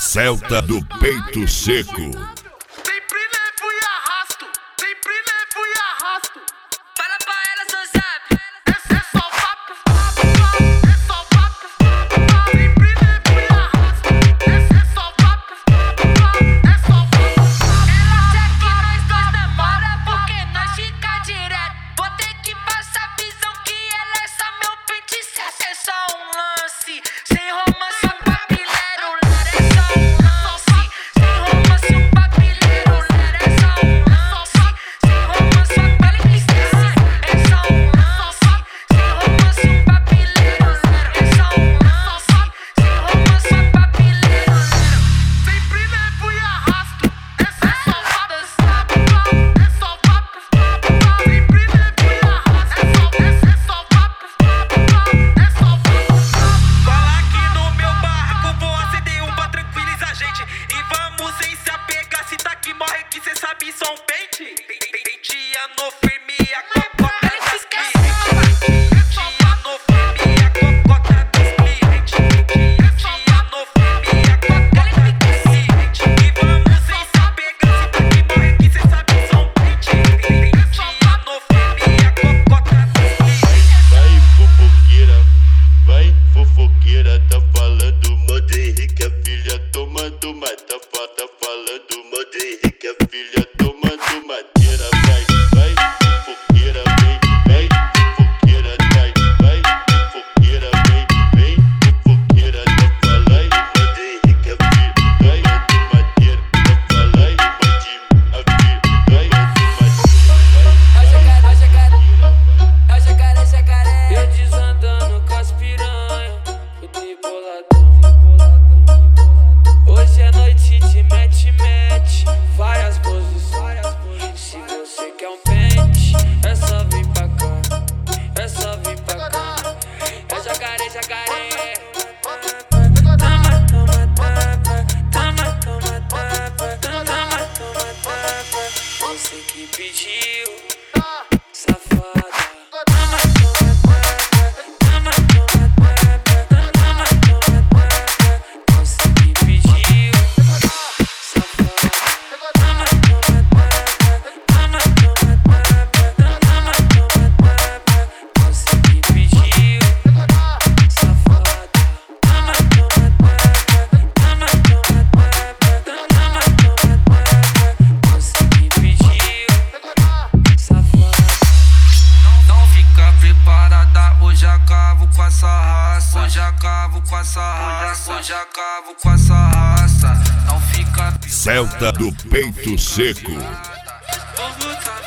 Celta do peito seco. Sempre levo e arrasto, sempre levo e arrasto. Fala pra ela, seu zap. É só papo, é só papo. Sempre levo e arrasto. É só papo, é só papo. Ela quer que nós dois namora, porque nós fica direto. Vou ter que passar a visão que ela é só meu pente certo. É só um lance, sem romance, um papileiro. É só um lance, sem romance, um papileiro. É só um lance, sem romance, um papileiro. É só um lance, sem romance, um papileiro. É só um lance, sem romance, um papileiro. Sempre levo e arrasto. É só papo, é só papo. Sempre levo e arrasto. É só papo, é só papo. Cola aqui no meu barraco, vou acender um pra tranquilizar a gente. E vamos sem se apegar, se tá que morre que cê sabe só um pente. Pentia no firme, a cocota dos clientes. Pentia no firme, a cocota dos clientes. Pentia no firme, a cocota dos clientes. E vamos sem se apegar, se tá que morre que cê sabe só um pente. Pentia no firme, a cocota dos clientes. Vai fofoqueira, tá falando modo Henrique, a filha tomando uma, tá falando modo Henrique, a filha tomando madeira, vai fofoqueira, vem fofoqueira, vai fofoqueira, vem fofoqueira, tá falando modo Henrique, a filha, vai tomando madeira, tá falando a filha, vai É o jacaré, eu desandando com as piranha, fudei boladão. Hoje é noite de mete, várias posições. Se você quer um pente, é só vir pra cá, é só vir pra cá. É jacaré. Toma, você que pediu, safada. Você que pediu, safada. Você que pediu, safada. Você que pediu, safada. Não fica preparada, hoje acabo com essa raça. Hoje acabo com essa raça. Hoje acabo com essa raça. Não fica Celta do peito seco. Vou botar